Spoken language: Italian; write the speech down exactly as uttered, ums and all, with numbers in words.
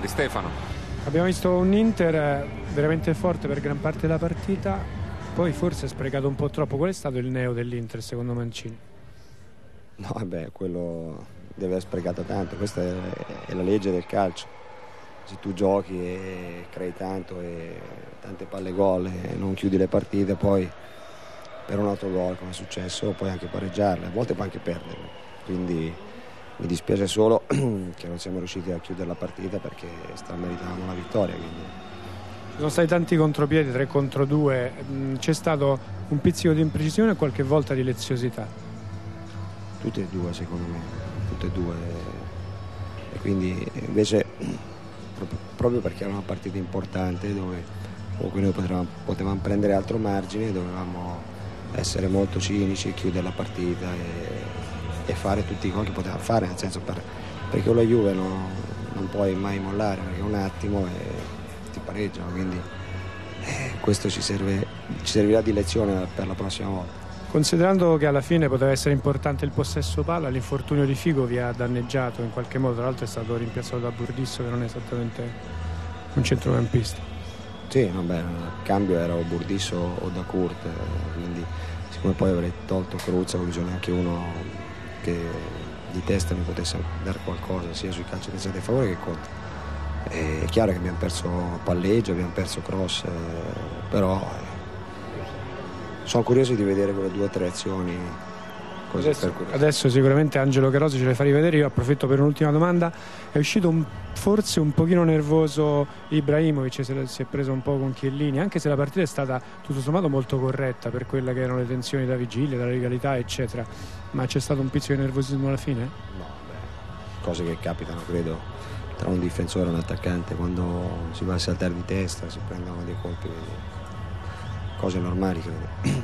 Di Stefano. Abbiamo visto un Inter veramente forte per gran parte della partita, poi forse ha sprecato un po' troppo. Qual è stato il neo dell'Inter secondo Mancini? No, vabbè, quello deve aver sprecato tanto, questa è, è la legge del calcio. Se tu giochi e crei tanto e tante palle gol e non chiudi le partite, poi per un autogol come è successo puoi anche pareggiarle, a volte puoi anche perderle, quindi mi dispiace solo che non siamo riusciti a chiudere la partita perché strameritavamo la vittoria. Quindi. Ci sono stati tanti contropiedi, tre contro due, c'è stato un pizzico di imprecisione e qualche volta di leziosità? Tutte e due secondo me, tutte e due, e quindi invece proprio perché era una partita importante dove comunque noi potevamo, potevamo prendere altro margine, dovevamo essere molto cinici, chiudere la partita e, e fare tutti i gol che potevamo fare, nel senso per, perché con la Juve no, non puoi mai mollare, perché un attimo e ti pareggiano, quindi eh, questo ci, serve, ci servirà di lezione per la prossima volta. Considerando che alla fine poteva essere importante il possesso palla, l'infortunio di Figo vi ha danneggiato in qualche modo, tra l'altro è stato rimpiazzato da Burdisso che non è esattamente un centrocampista. Sì, vabbè, il cambio era o Burdisso o da Kurt, quindi siccome poi avrei tolto Cruz, bisogna anche uno che di testa mi potesse dare qualcosa sia sui calci pensati a favore che contro. È chiaro che abbiamo perso palleggio, abbiamo perso cross, però sono curioso di vedere quelle due o tre azioni. Così adesso, adesso sicuramente Angelo Carosi ce le fa rivedere. Io approfitto per un'ultima domanda. È uscito un, forse un pochino nervoso Ibrahimovic, se, si è preso un po' con Chiellini, anche se la partita è stata tutto sommato molto corretta per quelle che erano le tensioni da vigilia, dalla legalità eccetera, ma c'è stato un pizzico di nervosismo alla fine? No, beh, cose che capitano credo tra un difensore e un attaccante, quando si va a saltare di testa si prendono dei colpi, cose normali credo.